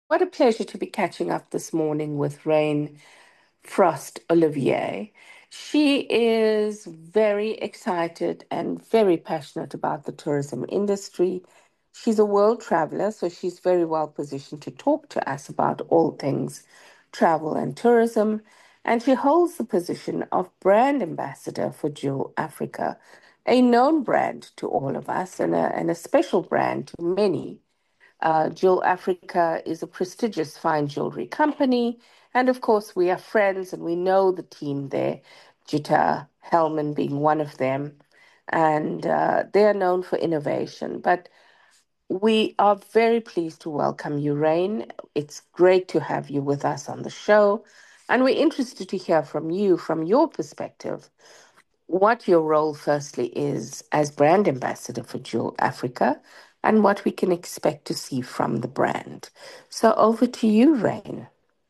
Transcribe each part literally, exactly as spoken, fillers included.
What a pleasure to be catching up this morning with Rain Frost Olivier. She is very excited and very passionate about the tourism industry. She's a world traveler, so she's very well positioned to talk to us about all things travel and tourism. And she holds the position of brand ambassador for Jewel Africa, a known brand to all of us and a, and a special brand to many. uh, Jewel Africa is a prestigious fine jewelry company. And of course, we are friends and we know the team there, Jutta Hellman being one of them. And uh, they are known for innovation. But we are very pleased to welcome you, Rain. It's great to have you with us on the show. And we're interested to hear from you, from your perspective, what your role firstly is as brand ambassador for Jewel Africa and what we can expect to see from the brand. So over to you, Rain.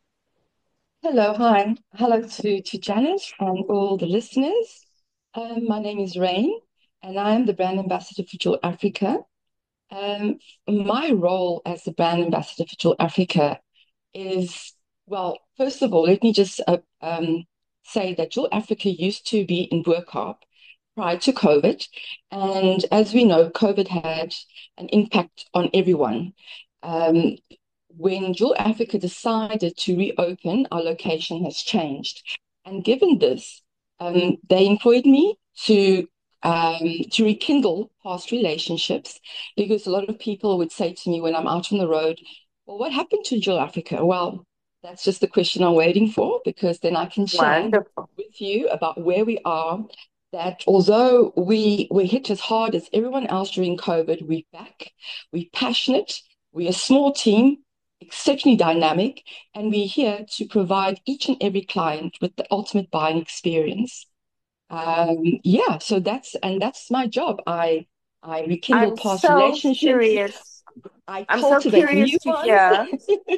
Hello, hi. Hello to, to Janice and all the listeners. Um, my name is Rain, and I am the brand ambassador for Jewel Africa. Um, my role as the brand ambassador for Jewel Africa is, well, first of all, let me just uh, um, say that Jewel Africa used to be in Burkhardt prior to COVID. And as we know, COVID had an impact on everyone. Um, when Jewel Africa decided to reopen, our location has changed. And given this, um, they employed me to um, to rekindle past relationships because a lot of people would say to me when I'm out on the road, well, what happened to Jewel Africa? Well, that's just the question I'm waiting for because then I can share Wonderful. with you about where we are. That although we were hit as hard as everyone else during COVID, we're back, we're passionate, we're a small team, exceptionally dynamic, and we're here to provide each and every client with the ultimate buying experience. Um, yeah, so that's and that's my job. I I rekindle I'm past so relationships. curious. I I'm so cultivate curious new to ones. hear.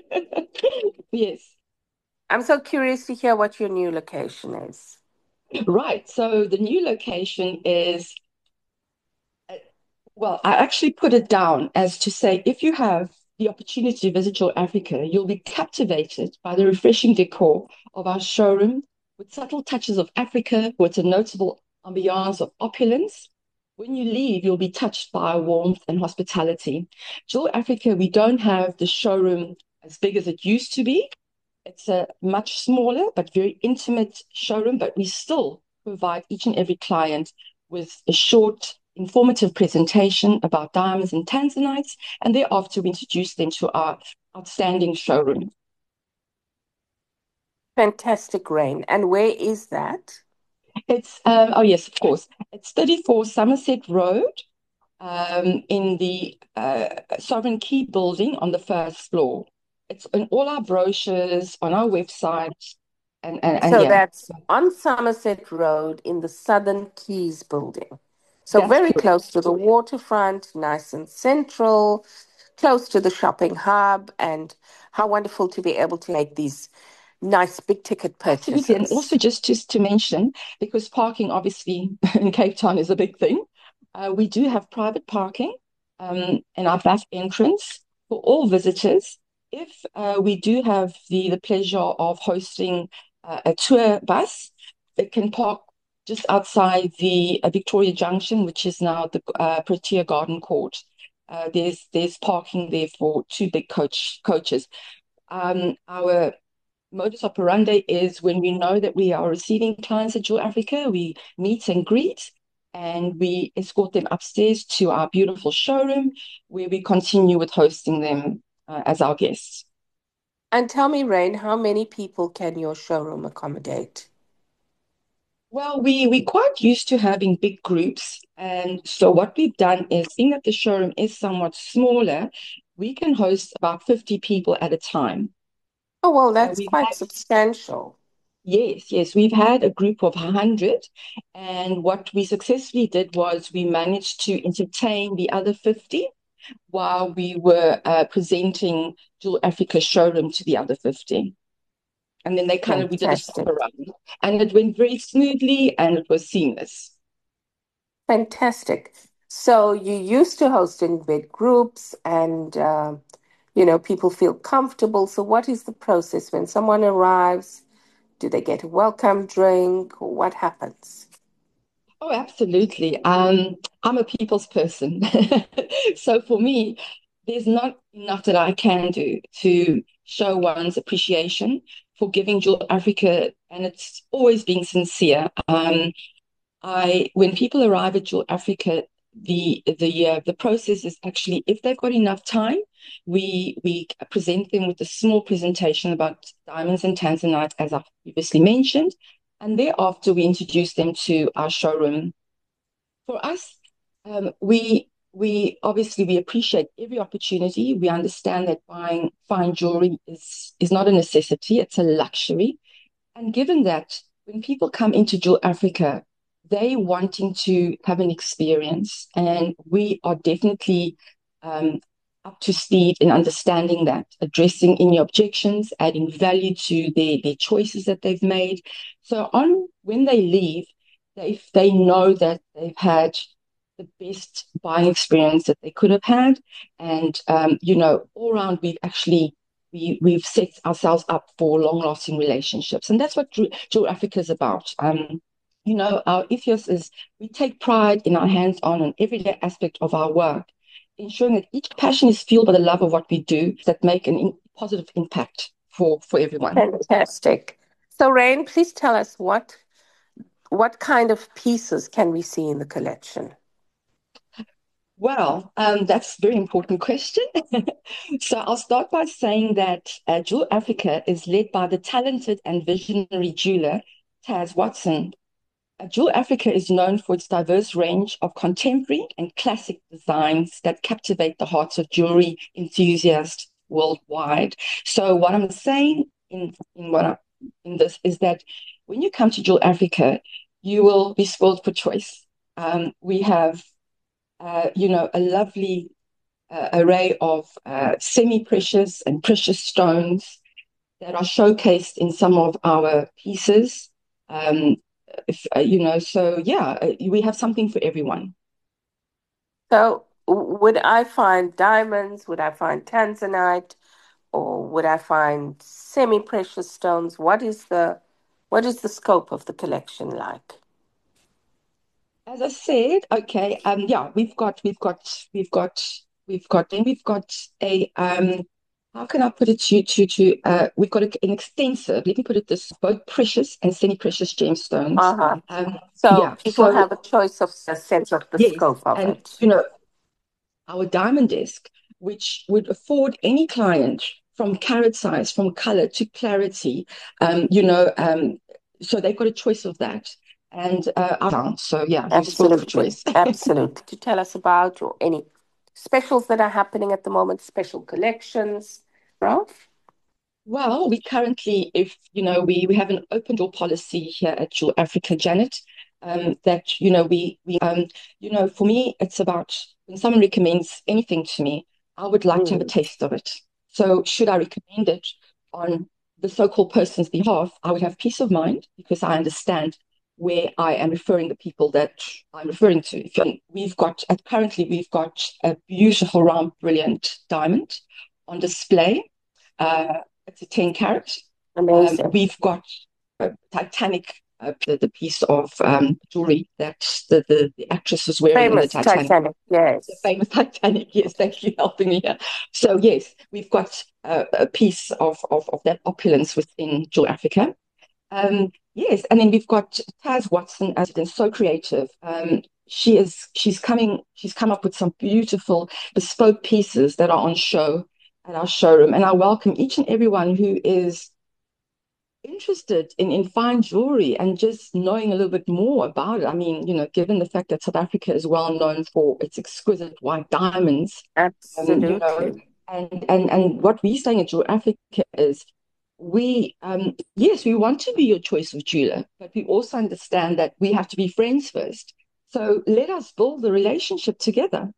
Yes, I'm so curious to hear what your new location is. right. So the new location is, uh, well, I actually put it down as to say if you have the opportunity to visit your Africa, you'll be captivated by the refreshing decor of our showroom with subtle touches of Africa, with a notable ambiance of opulence. When you leave, you'll be touched by warmth and hospitality. Jewel Africa, we don't have the showroom as big as it used to be. It's a much smaller but very intimate showroom, but we still provide each and every client with a short, informative presentation about diamonds and tanzanites, and thereafter we introduce them to our outstanding showroom. Fantastic, Rain. And where is that? It's, um, oh yes, of course, it's thirty-four Somerset Road um, in the uh, Sovereign Key building on the first floor. It's in all our brochures, on our website, and, and, and So yeah, that's on Somerset Road in the Southern Keys building. So that's very correct. close to the waterfront, nice and central, close to the shopping hub, and how wonderful to be able to make these nice big ticket Absolutely. And also purchases. just to, to mention, because parking obviously in Cape Town is a big thing, uh, we do have private parking um, in our back entrance for all visitors. If uh, we do have the, the pleasure of hosting uh, a tour bus, it can park just outside the uh, Victoria Junction, which is now the uh, Protea Garden Court. Uh, there's there's parking there for two big coach coaches. Um, our modus operandi is when we know that we are receiving clients at Jewel Africa, we meet and greet and we escort them upstairs to our beautiful showroom where we continue with hosting them uh, as our guests. And tell me, Rain, how many people can your showroom accommodate? Well, we we quite used to having big groups, and so what we've done is, seeing that the showroom is somewhat smaller, we can host about fifty people at a time. Oh, well, Uh, that's we've quite had substantial. Yes, yes, we've had a group of one hundred, and what we successfully did was we managed to entertain the other fifty while we were uh, presenting Jewel Africa showroom to the other fifty. And then they kind of, we did a stop Fantastic. around, and it went very smoothly and it was seamless. Fantastic. So you used to host in big groups and, uh, you know, people feel comfortable. So, what is the process when someone arrives? Do they get a welcome drink? What happens? Oh, absolutely. Um, I'm a people's person. So for me, there's not enough that I can do to show one's appreciation for giving Jewel Africa, and it's always being sincere. Um, I when people arrive at Jewel Africa, the the uh, the process is actually, if they've got enough time, we we present them with a small presentation about diamonds and tanzanite, as I previously mentioned, and thereafter we introduce them to our showroom. For us, um, we we obviously we appreciate every opportunity. We understand that buying fine jewelry is is not a necessity; it's a luxury. And given that when people come into Jewel Africa, they wanting to have an experience, and we are definitely um, up to speed in understanding that, addressing any objections, adding value to their, their choices that they've made. So on when they leave, they they know that they've had the best buying experience that they could have had, and um, you know, all around we've actually we we've set ourselves up for long lasting relationships, and that's what Jewel Africa is about. Um, you know, our ethos is we take pride in our hands on and everyday aspect of our work, ensuring that each passion is fueled by the love of what we do that make an in- positive impact for for everyone. Fantastic. So, Rain, please tell us what what kind of pieces can we see in the collection? Well, um, that's a very important question. So I'll start by saying that uh, Jewel Africa is led by the talented and visionary jeweler Taz Watson. Uh, Jewel Africa is known for its diverse range of contemporary and classic designs that captivate the hearts of jewelry enthusiasts worldwide. So what I'm saying in in what I, in this is that when you come to Jewel Africa, you will be spoiled for choice. Um, we have, uh, you know, a lovely uh, array of uh, semi-precious and precious stones that are showcased in some of our pieces. Um, if, uh, you know, so yeah, uh, we have something for everyone. So, w- would I find diamonds? Would I find tanzanite? Or would I find semi-precious stones? What is the what is the scope of the collection like? As I said, okay, um, yeah, we've got, we've got, we've got, we've got, then we've got a, um, how can I put it to to to? Uh, we've got a, an extensive. Let me put it this: both precious and semi-precious gemstones. Uh-huh. Um, So yeah. people So have a choice of a sense of the yes, scope of and it. you know, our diamond desk, which would afford any client from carat size, from color to clarity, um, you know, um, so they've got a choice of that. And uh, so, yeah, you're spoiled for Absolutely. choice. Absolutely. To tell us about or any specials that are happening at the moment, special collections. Ralph? Well, we currently, if you know, we we have an open door policy here at Jewel Africa, Janet. Um, that you know, we we um, you know, for me, it's about when someone recommends anything to me, I would like to have a Mm, taste of it. So, should I recommend it on the so-called person's behalf, I would have peace of mind because I understand where I am referring the people that I'm referring to. We've got at currently we've got a beautiful, round, brilliant diamond on display. Uh, it's a ten carat. Um, amazing. we've got a Titanic, uh, the, the piece of um, jewelry that the, the, the actress was wearing in the Famous Titanic. Titanic, The yes. famous Titanic, yes, thank you for helping me here. So, yes, we've got uh, a piece of, of, of that opulence within Jewel Africa. Um, yes, and then we've got Taz Watson as been so creative. Um, she is she's coming she's come up with some beautiful bespoke pieces that are on show at our showroom, and I welcome each and everyone who is interested in, in fine jewelry and just knowing a little bit more about it. I mean, you know, given the fact that South Africa is well known for its exquisite white diamonds, um, you know, Absolutely. and and and what we're saying at Jewel Africa is we um yes, we want to be your choice of jeweler, but we also understand that we have to be friends first. So let us build the relationship together.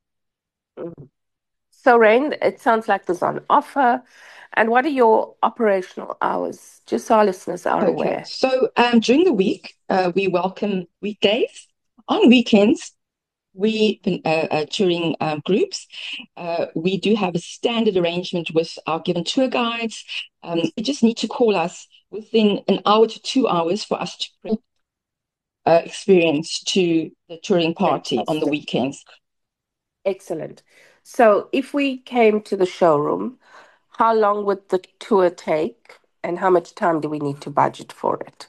Mm. So, Rain, it sounds like there's on offer. And what are your operational hours? Just so our listeners are Okay, aware. so um during the week, uh, we welcome weekdays. On weekends, we uh, uh, touring um, groups, uh, we do have a standard arrangement with our given tour guides. Um, they just need to call us within an hour to two hours for us to bring uh, experience to the touring party on the Fantastic. weekends. Excellent. So if we came to the showroom, how long would the tour take and how much time do we need to budget for it?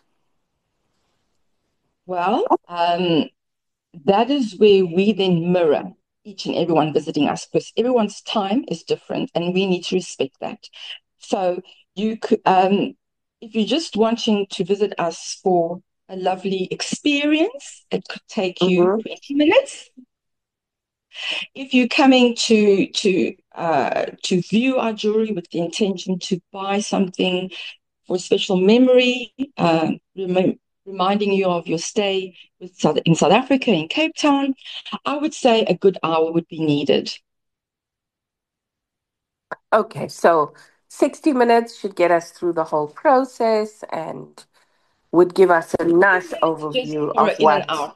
Well, um, that is where we then mirror each and everyone visiting us because everyone's time is different and we need to respect that. So you could, um, if you're just wanting to visit us for a lovely experience, it could take you Mm-hmm. twenty minutes. If you're coming to to uh, to view our jewelry with the intention to buy something for a special memory, uh, rem- reminding you of your stay with South, in South Africa, in Cape Town, I would say a good hour would be needed. Okay, so sixty minutes should get us through the whole process and would give us a thirty nice minutes just overview for of in and what out.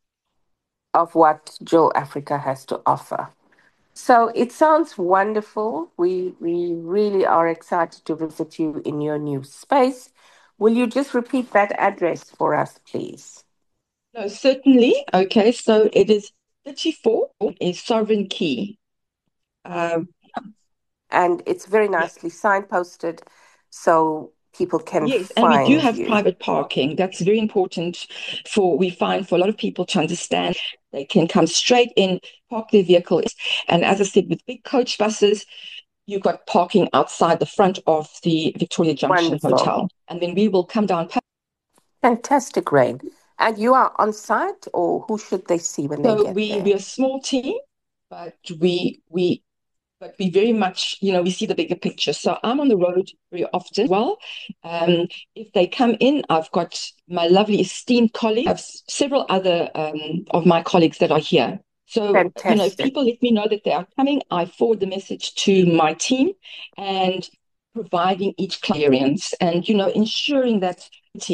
of what Jewel Africa has to offer. So it sounds wonderful. We we really are excited to visit you in your new space. Will you just repeat that address for us, please? No, certainly. Okay, so it is thirty-four is Sovereign Key. Um, And it's very yeah. nicely signposted so people can Yes, and we do find have you. private parking. That's very important for, we find for a lot of people to understand. They can come straight in, park their vehicle. And as I said, with big coach buses, you've got parking outside the front of the Victoria Junction Wonderful. Hotel. And then we will come down. Fantastic, Rain. And you are on site, or who should they see when they So get we there? we're a small team, but we we but we very much, you know, we see the bigger picture. So I'm on the road very often. Well, um, if they come in, I've got my lovely esteemed colleagues. I have several other um, of my colleagues that are here. So, you know, if Fantastic. people let me know that they are coming, I forward the message to my team and providing each client and, you know, ensuring that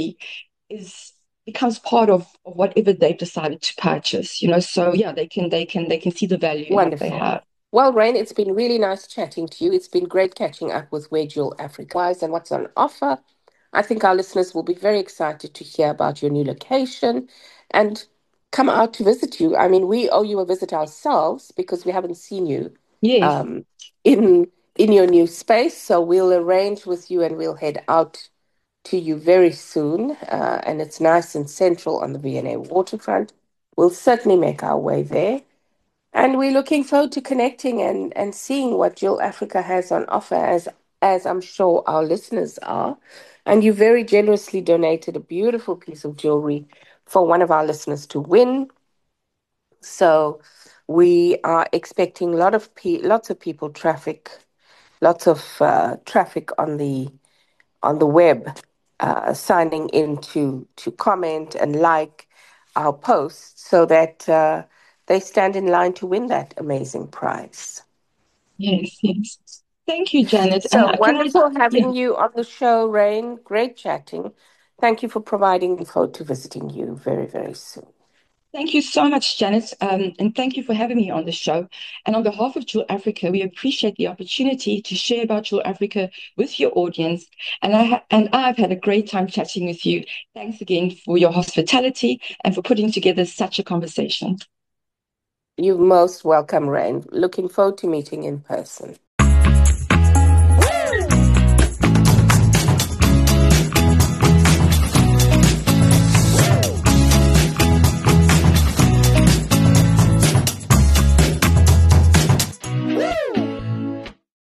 is becomes part of, of whatever they've decided to purchase, you know. So yeah, they can they can they can see the value in what they Wonderful. have. Well, Rain, it's been really nice chatting to you. It's been great catching up with where Jewel Africa is and what's on offer. I think our listeners will be very excited to hear about your new location and come out to visit you. I mean, we owe you a visit ourselves because we haven't seen you Yes, um, in in your new space. So we'll arrange with you and we'll head out to you very soon. Uh, and it's nice and central on the V N A waterfront. We'll certainly make our way there. And we're looking forward to connecting and, and seeing what Jill Africa has on offer, as as I'm sure our listeners are. And you very generously donated a beautiful piece of jewelry for one of our listeners to win. So we are expecting a lot of pe- lots of people traffic, lots of uh, traffic on the on the web, uh, signing in to to comment and like our posts so that uh, they stand in line to win that amazing prize. yes, yes. Thank you, Janet. And So uh, can I? wonderful Yeah, having you on the show, Rain. Great chatting. Thank you for providing info to visiting you very, very soon. thank you so much, Janet. Um, and thank you for having me on the show. And on behalf of Jewel Africa, we appreciate the opportunity to share about Jewel Africa with your audience. And I ha- and I've had a great time chatting with you. Thanks again for your hospitality and for putting together such a conversation. You're most welcome, Rain. Looking forward to meeting in person.